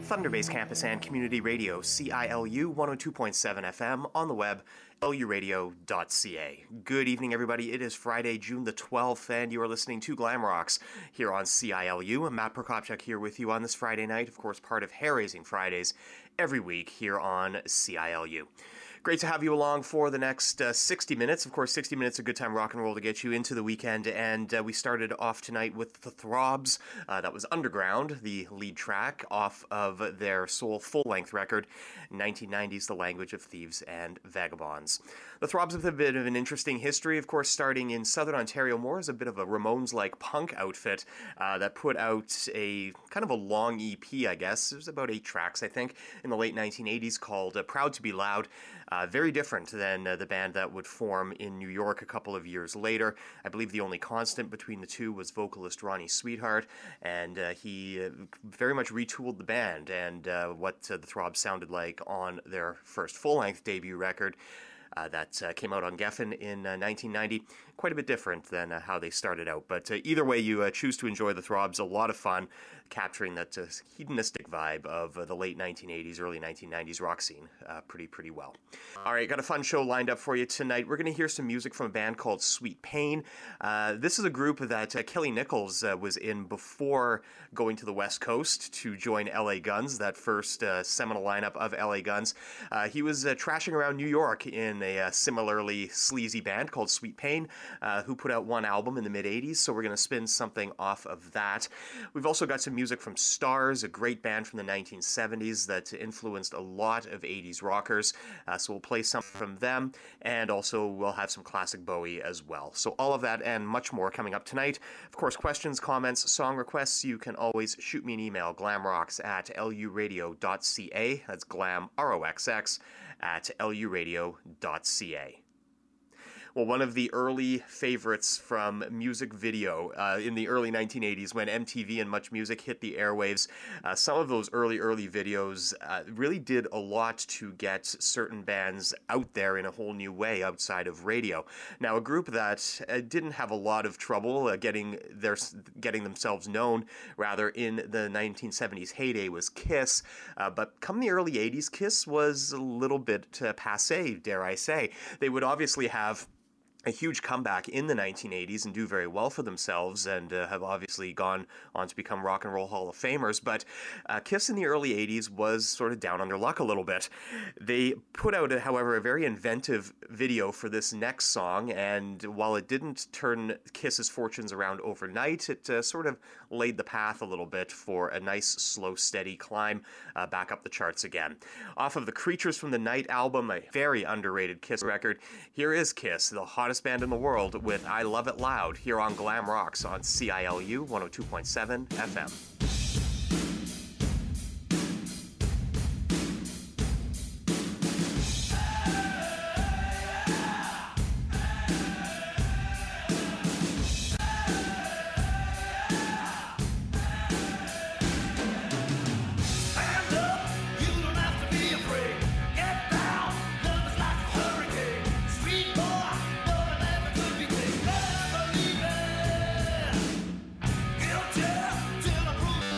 Thunderbase Campus and Community Radio, CILU 102.7 FM, on the web, luradio.ca. Good evening, everybody. It is Friday, June the 12th, and you are listening to Glam Rocks here on CILU. I'm Matt Prokopchuk here with you on this Friday night, of course, part of Hair Raising Fridays every week here on CILU. Great to have you along for the next 60 minutes. Of course, 60 minutes is a good time rock and roll to get you into the weekend, and we started off tonight with The Throbs. That was Underground, the lead track off of their sole full-length record, 1990s, The Language of Thieves and Vagabonds. The Throbs have a bit of an interesting history, of course, starting in Southern Ontario, more as a bit of a Ramones-like punk outfit that put out a kind of a long EP, I guess. It was about 8 tracks, I think, in the late 1980s called Proud to Be Loud. Very different than the band that would form in New York a couple of years later. I believe the only constant between the two was vocalist Ronnie Sweetheart, and he very much retooled the band and what the Throbs sounded like on their first full-length debut record. That came out on Geffen in 1990. Quite a bit different than how they started out. But either way you choose to enjoy the Throbs, a lot of fun capturing that hedonistic vibe of the late 1980s, early 1990s rock scene pretty well. All right, got a fun show lined up for you tonight. We're going to hear some music from a band called Sweet Pain. This is a group that Kelly Nichols was in before going to the West Coast to join LA Guns, that first seminal lineup of LA Guns. He was trashing around New York in a similarly sleazy band called Sweet Pain, who put out one album in the mid-80s, so we're going to spin something off of that. We've also got some music from Stars, a great band from the 1970s that influenced a lot of 80s rockers, so we'll play some from them, and also we'll have some classic Bowie as well. So all of that and much more coming up tonight. Of course, questions, comments, song requests, you can always shoot me an email, glamrocks@luradio.ca, that's glam, ROXX, at luradio.ca. Well, one of the early favorites from music video in the early 1980s when MTV and Much Music hit the airwaves, some of those early videos really did a lot to get certain bands out there in a whole new way outside of radio. Now, a group that didn't have a lot of trouble getting themselves known, rather, in the 1970s heyday was Kiss, but come the early 80s, Kiss was a little bit passé, dare I say. They would obviously have a huge comeback in the 1980s and do very well for themselves, and have obviously gone on to become Rock and Roll Hall of Famers, but Kiss in the early 80s was sort of down on their luck a little bit. They put out, however, a very inventive video for this next song, and while it didn't turn Kiss's fortunes around overnight, it sort of laid the path a little bit for a nice, slow, steady climb back up the charts again. Off of the Creatures from the Night album, a very underrated Kiss record, here is Kiss, the hottest band in the world, with I Love It Loud, here on Glam Rocks on CILU 102.7 FM. Till I prove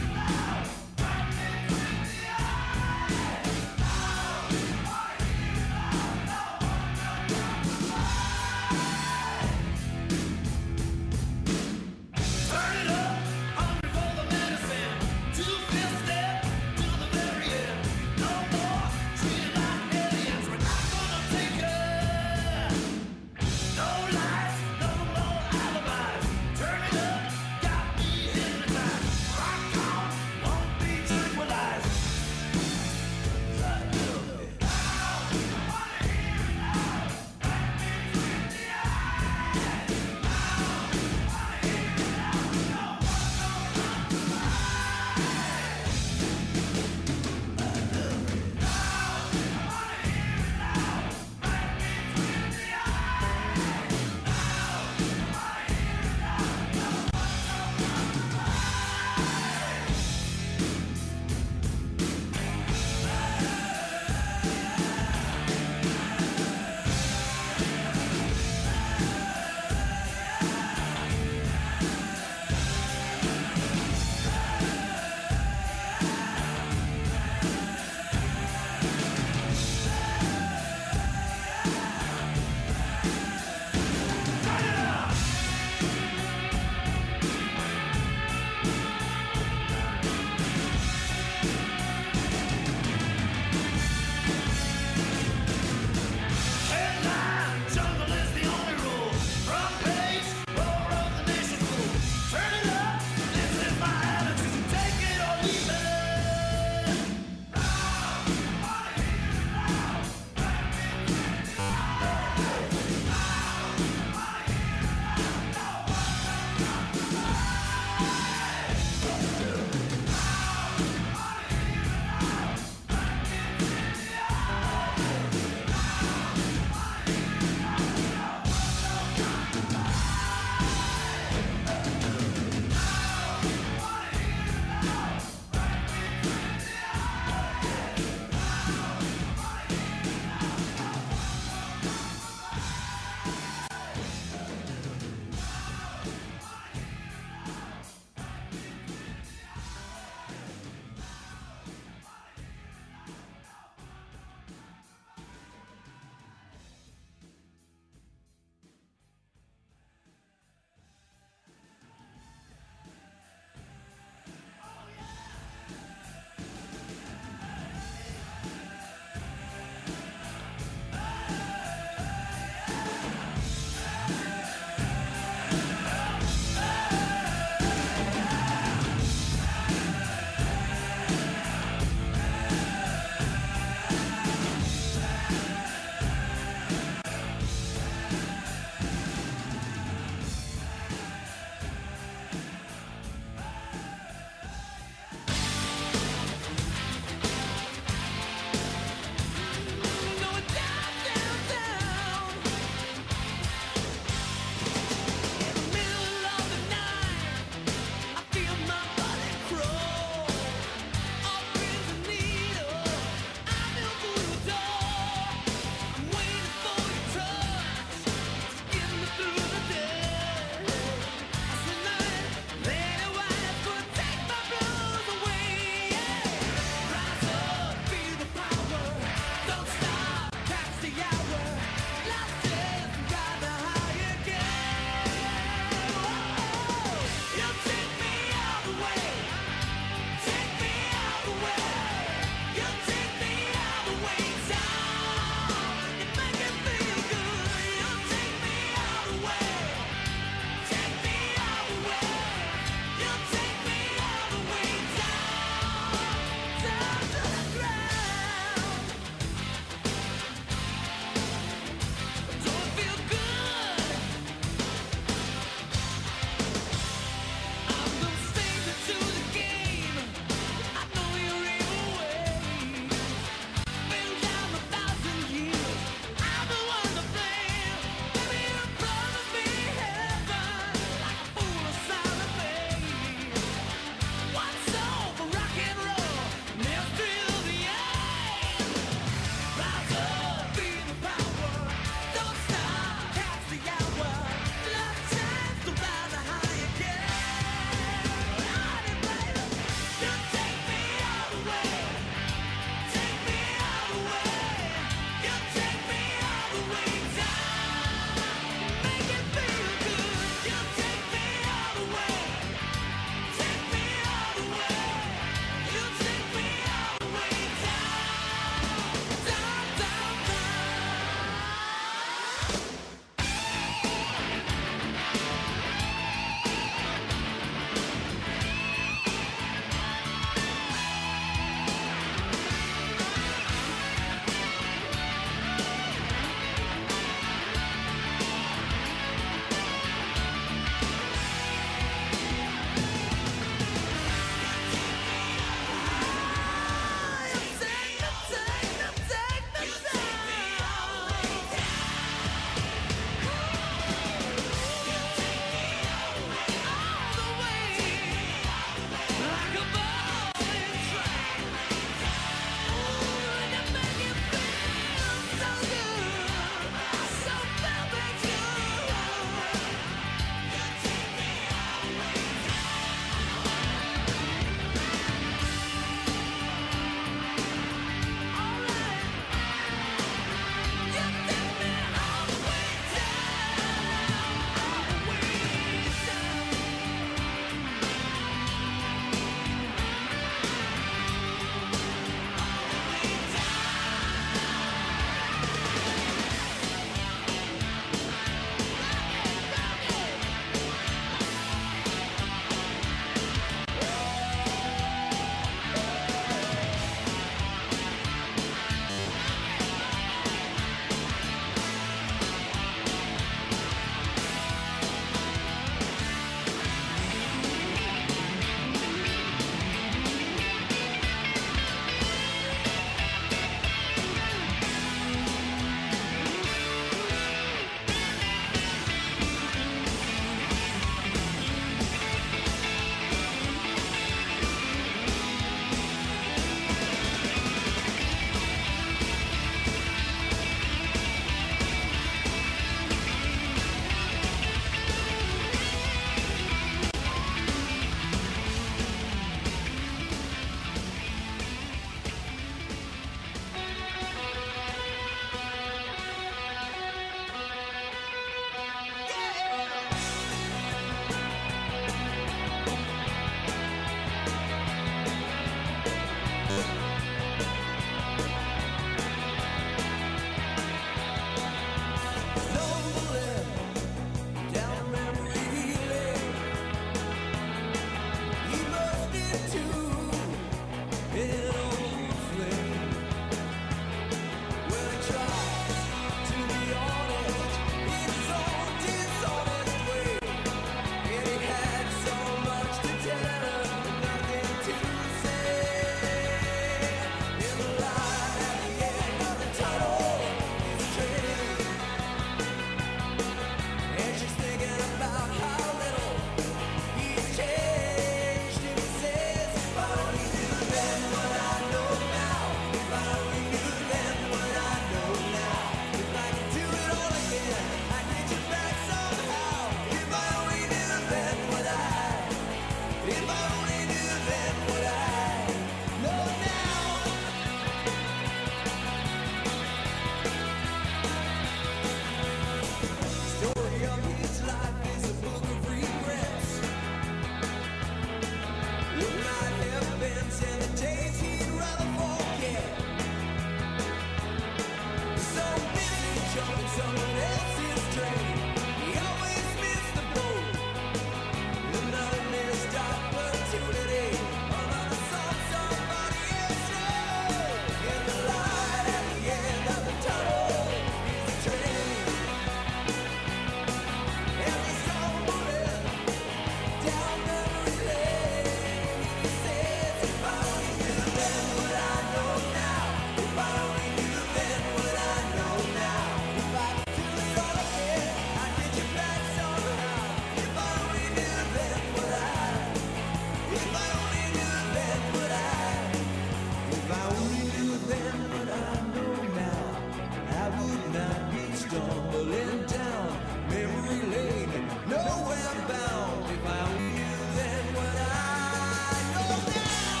stumbling down memory lane, nowhere bound. If I knew then what I know now.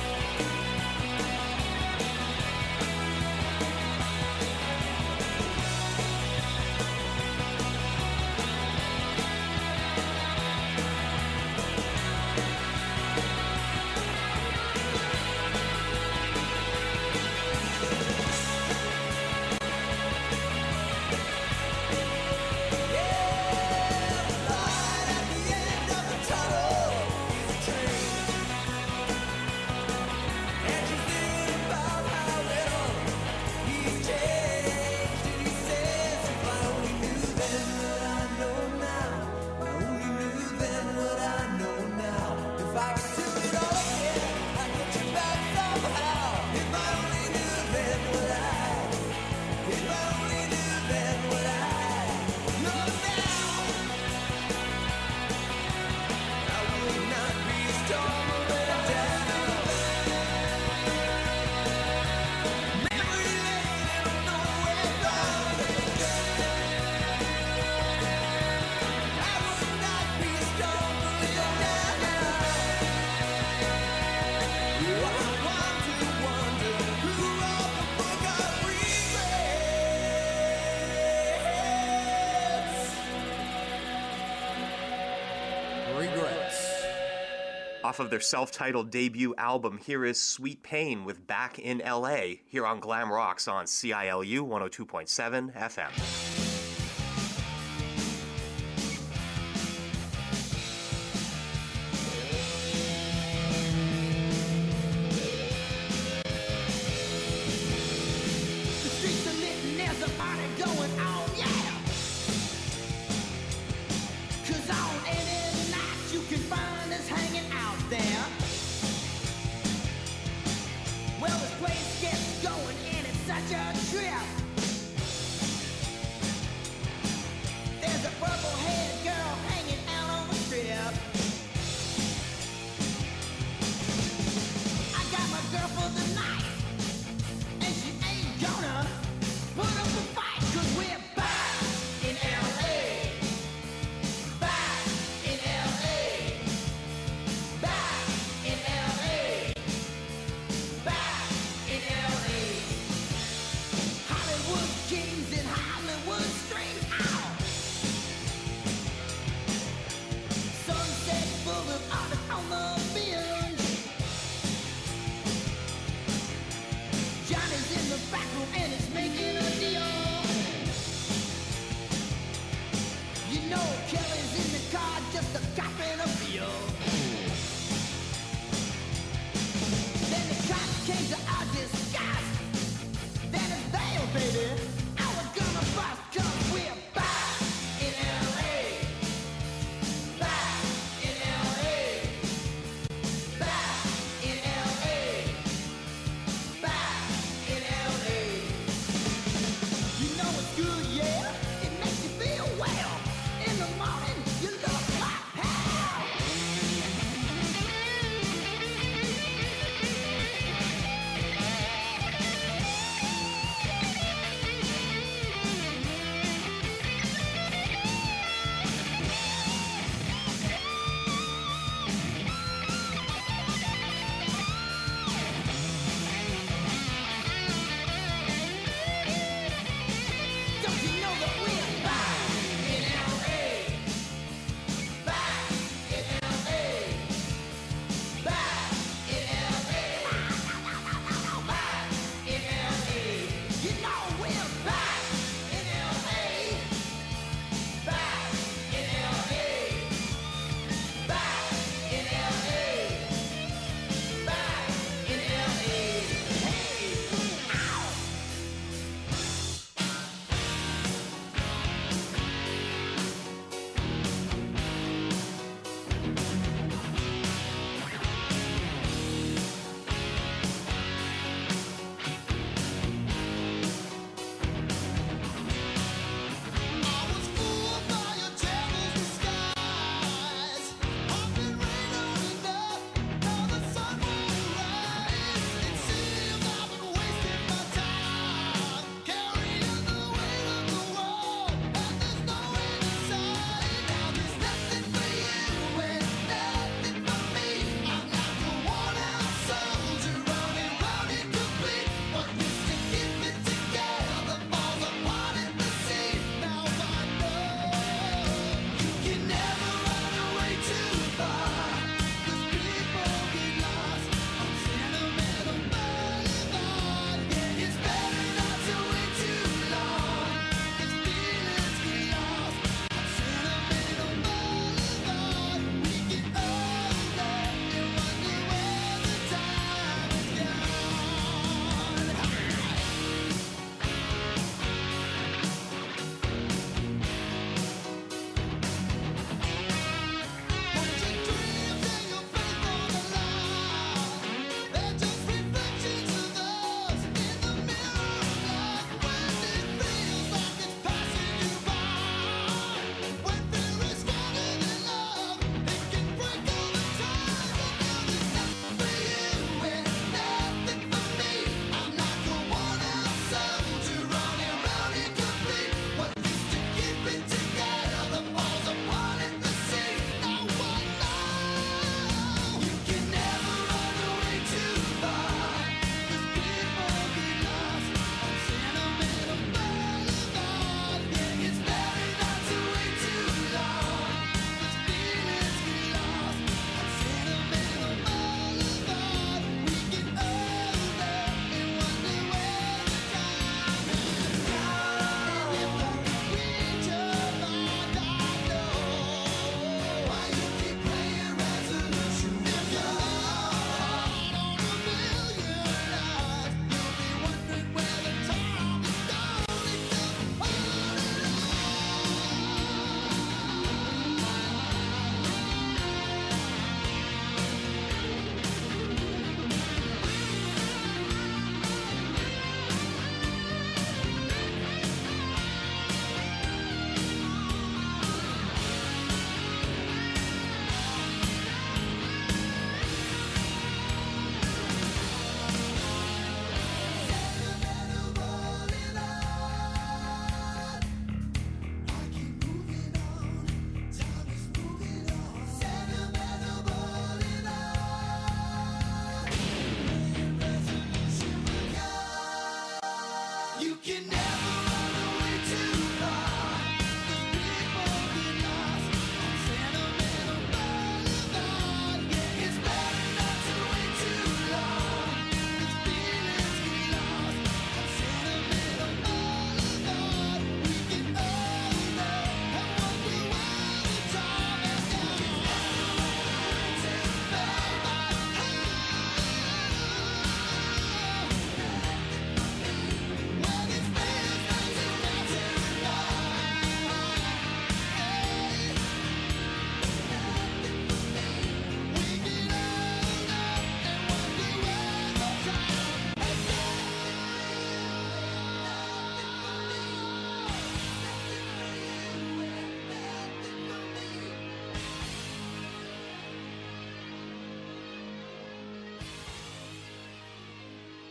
Off of their self-titled debut album, here is Sweet Pain with Back in L.A. here on Glam Rocks on CILU 102.7 FM. Well, this place gets going and it's such a trip.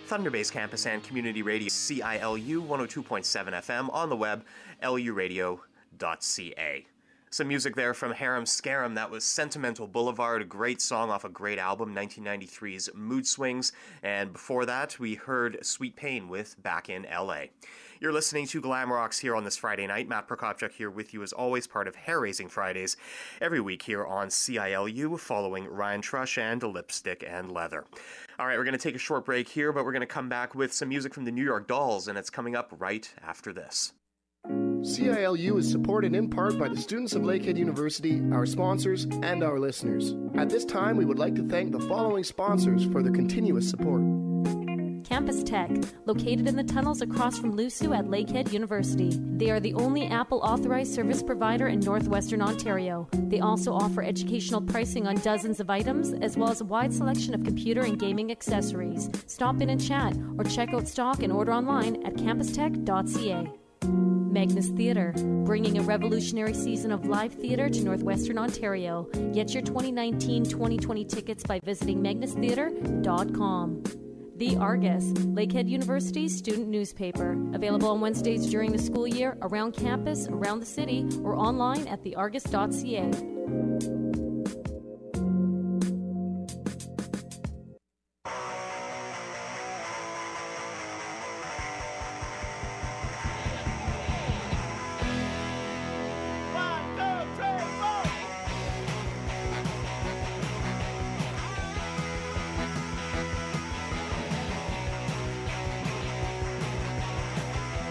Thunder Bay Campus and Community Radio, CILU 102.7 FM, on the web, luradio.ca. Some music there from Harem Scarum. That was Sentimental Boulevard, a great song off a great album, 1993's Mood Swings. And before that, we heard Sweet Pain with Back in LA. You're listening to Glam Rocks here on this Friday night. Matt Prokopchuk here with you as always, part of Hair Raising Fridays, every week here on CILU, following Ryan Trush and Lipstick and Leather. All right, we're going to take a short break here, but we're going to come back with some music from the New York Dolls, and it's coming up right after this. CILU is supported in part by the students of Lakehead University, our sponsors, and our listeners. At this time, we would like to thank the following sponsors for their continuous support. Campus Tech, located in the tunnels across from LUSU at Lakehead University. They are the only Apple authorized service provider in northwestern Ontario. They also offer educational pricing on dozens of items, as well as a wide selection of computer and gaming accessories. Stop in and chat, or check out stock and order online at campustech.ca. Magnus Theatre, bringing a revolutionary season of live theatre to northwestern Ontario. Get your 2019-2020 tickets by visiting magnustheatre.com. The Argus, Lakehead University's student newspaper. Available on Wednesdays during the school year, around campus, around the city, or online at theargus.ca.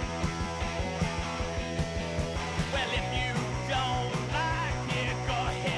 Well, if you don't like it, go ahead.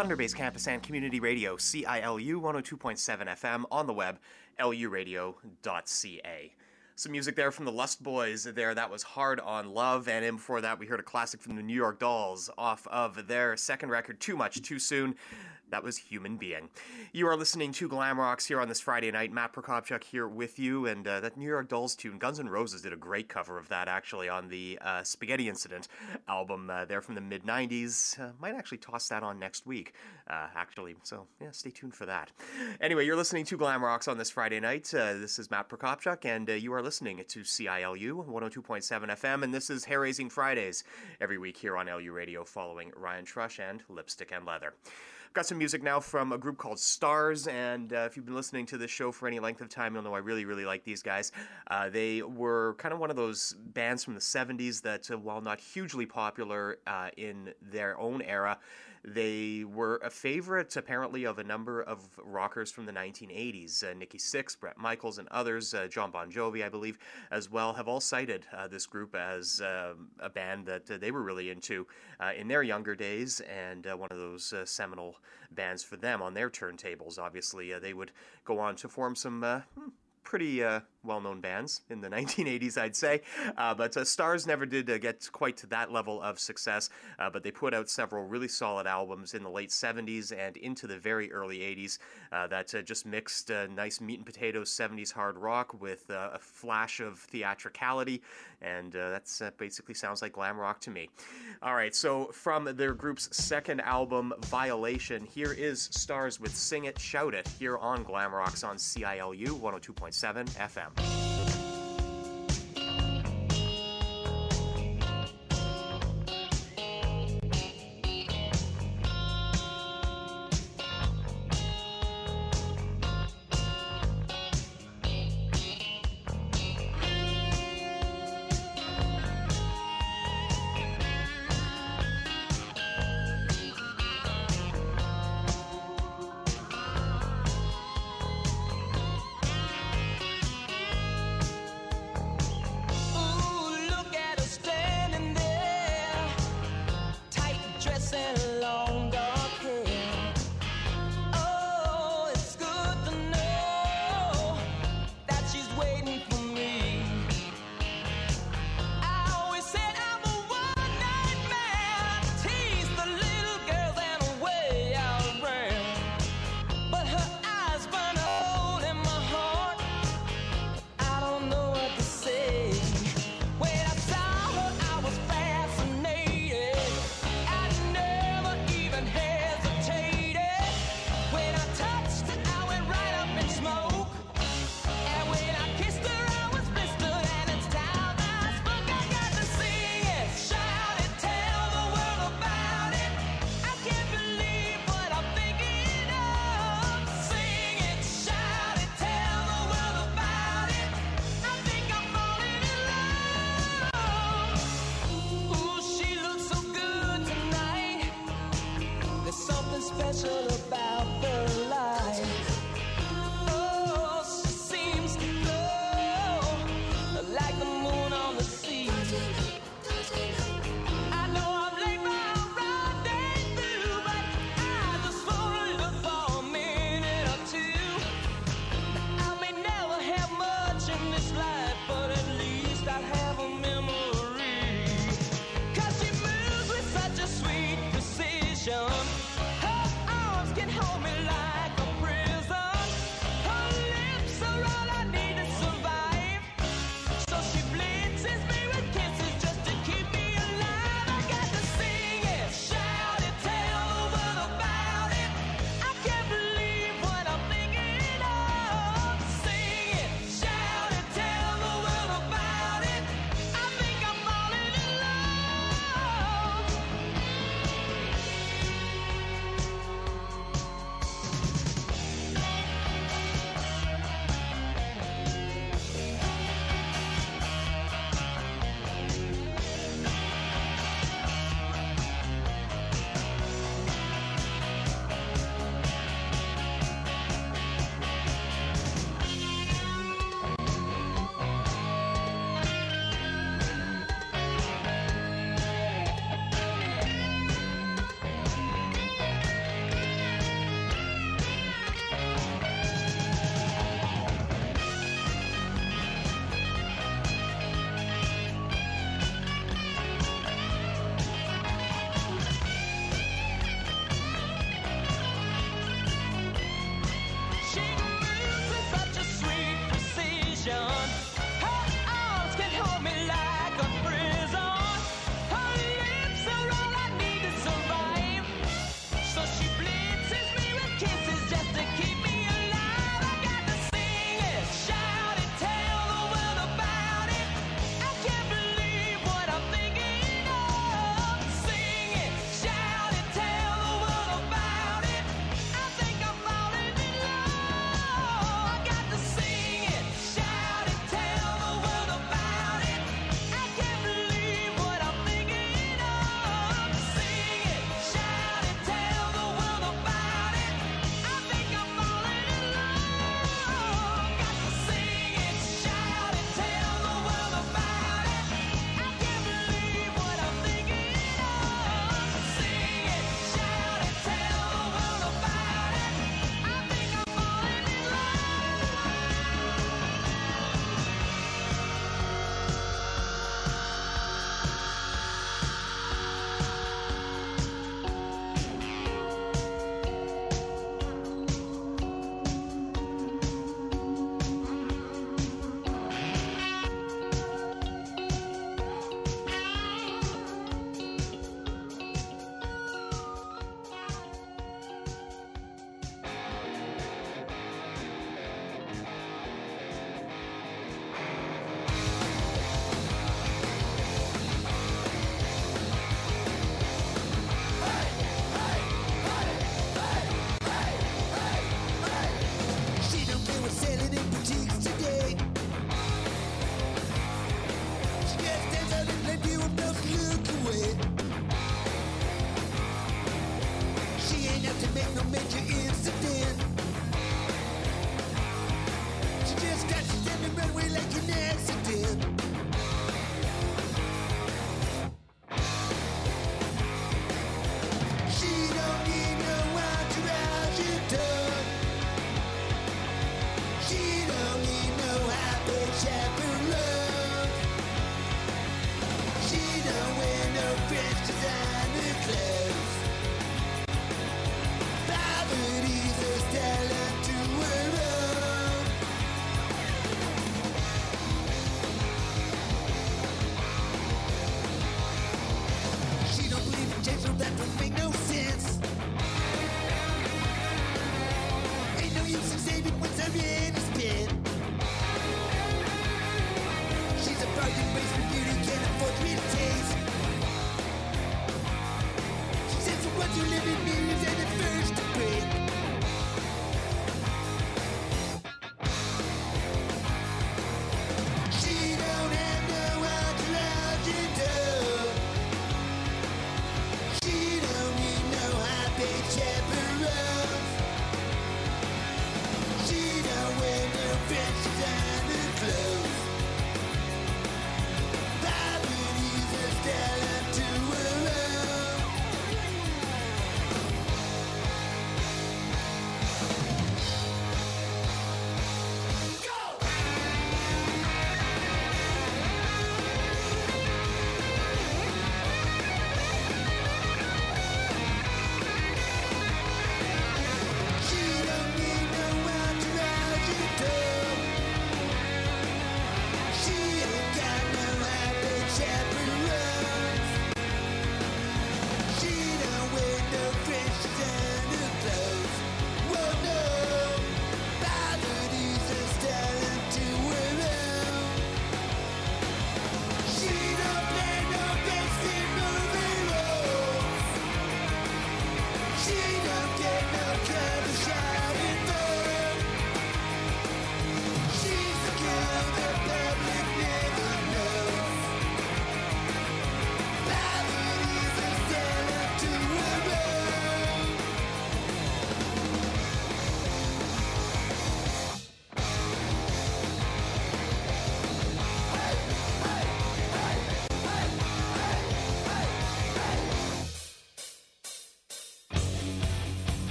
Thunder Bay Campus and Community Radio, CILU 102.7 FM, on the web, luradio.ca. Some music there from the Lust Boys there. That was Hard on Love, and in before that we heard a classic from the New York Dolls off of their second record, Too Much Too Soon. That was Human Being. You are listening to Glam Rocks here on this Friday night. Matt Prokopchuk here with you, and that New York Dolls tune, Guns N' Roses did a great cover of that, actually, on the Spaghetti Incident album there from the mid-90s. Might actually toss that on next week, actually, so yeah, stay tuned for that. Anyway, you're listening to Glam Rocks on this Friday night. This is Matt Prokopchuk, and you are listening to CILU 102.7 FM, and this is Hair Raising Fridays every week here on LU Radio, following Ryan Trush and Lipstick and Leather. Got some music now from a group called Stars, and if you've been listening to this show for any length of time, you'll know I really, really like these guys. They were kind of one of those bands from the 70s that, while not hugely popular in their own era, they were a favorite, apparently, of a number of rockers from the 1980s. Nikki Sixx, Bret Michaels, and others, John Bon Jovi, I believe, as well, have all cited this group as a band that they were really into in their younger days, and one of those seminal bands for them on their turntables. Obviously, they would go on to form some pretty well-known bands in the 1980s, I'd say, but Stars never did get quite to that level of success, but they put out several really solid albums in the late 70s and into the very early 80s that just mixed nice meat and potatoes 70s hard rock with a flash of theatricality, and that's basically sounds like glam rock to me. All right, so from their group's second album, Violation, here is Stars with Sing It, Shout It, here on Glam Rocks on CILU 102.7 FM.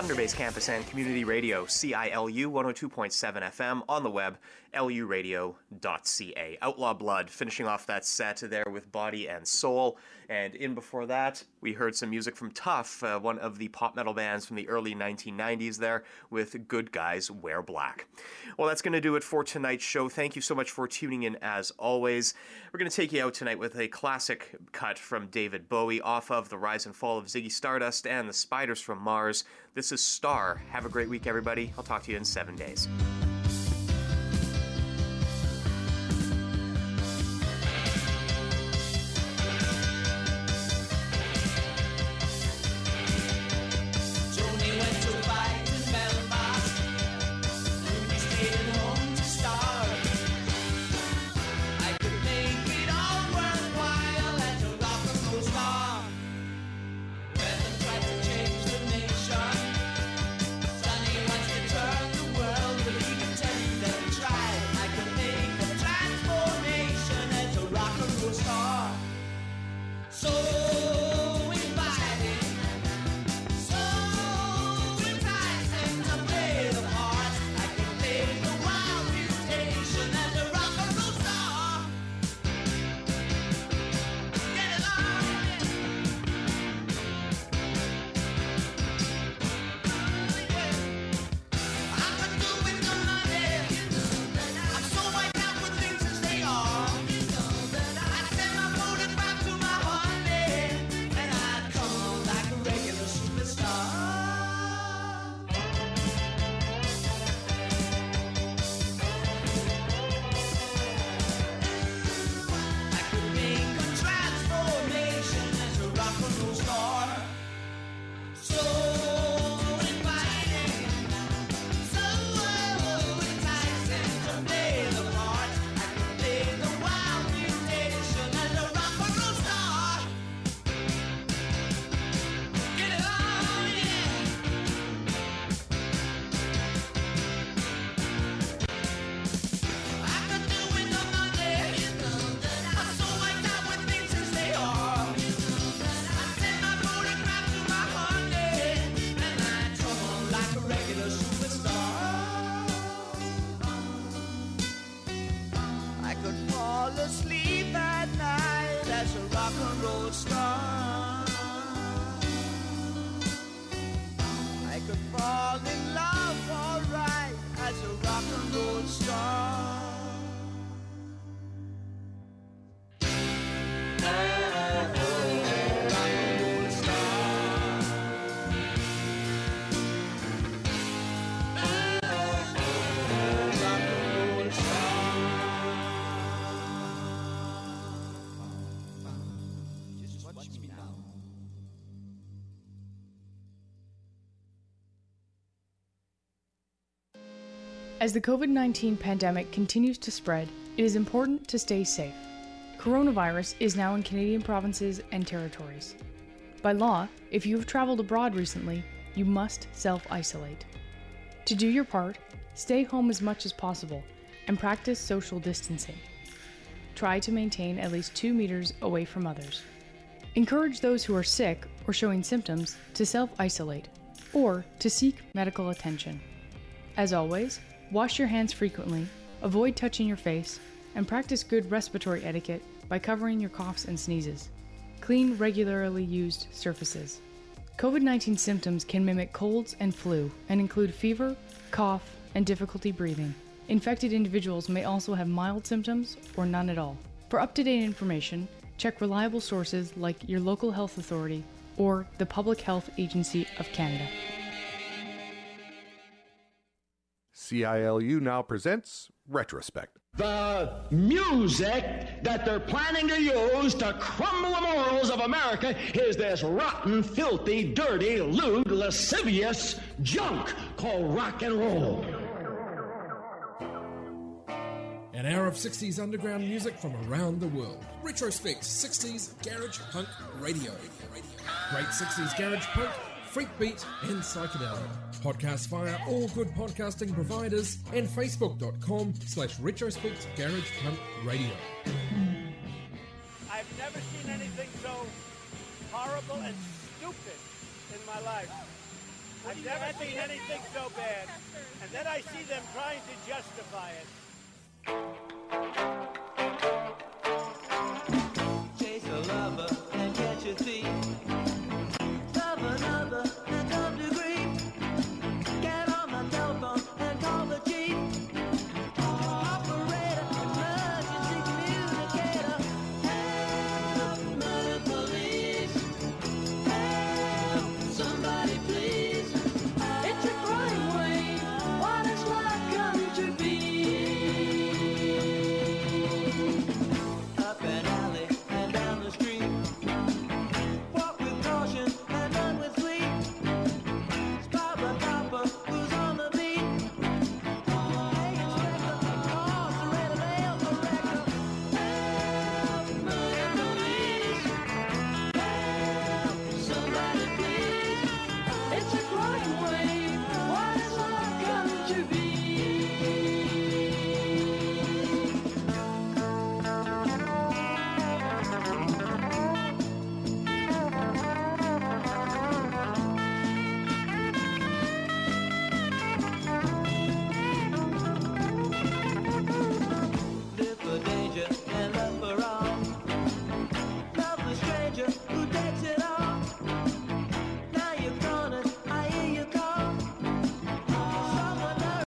Thunder Bay Campus and Community Radio, CILU 102.7 FM, on the web, luradio.ca. Outlaw Blood, finishing off that set there with Body and Soul. And in before that, we heard some music from Tough, one of the pop metal bands from the early 1990s there, with Good Guys Wear Black. Well, that's going to do it for tonight's show. Thank you so much for tuning in as always. We're going to take you out tonight with a classic cut from David Bowie off of The Rise and Fall of Ziggy Stardust and The Spiders from Mars. This is Star. Have a great week, everybody. I'll talk to you in 7 days. As the COVID-19 pandemic continues to spread, it is important to stay safe. Coronavirus is now in Canadian provinces and territories. By law, if you have traveled abroad recently, you must self-isolate. To do your part, stay home as much as possible and practice social distancing. Try to maintain at least 2 meters away from others. Encourage those who are sick or showing symptoms to self-isolate or to seek medical attention. As always, wash your hands frequently, avoid touching your face, and practice good respiratory etiquette by covering your coughs and sneezes. Clean regularly used surfaces. COVID-19 symptoms can mimic colds and flu and include fever, cough, and difficulty breathing. Infected individuals may also have mild symptoms or none at all. For up-to-date information, check reliable sources like your local health authority or the Public Health Agency of Canada. CILU now presents Retrospect. The music that they're planning to use to crumble the morals of America is this rotten, filthy, dirty, lewd, lascivious junk called rock and roll. An hour of 60s underground music from around the world. Retrospect 60s Garage Punk Radio. Great 60s Garage Punk, freak beat, and psychedelic. Podcast via all good podcasting providers and facebook.com/Retrospect Garage Punk Radio. I've never seen anything so horrible and stupid in my life. I've never seen anything so bad. And then I see them trying to justify it.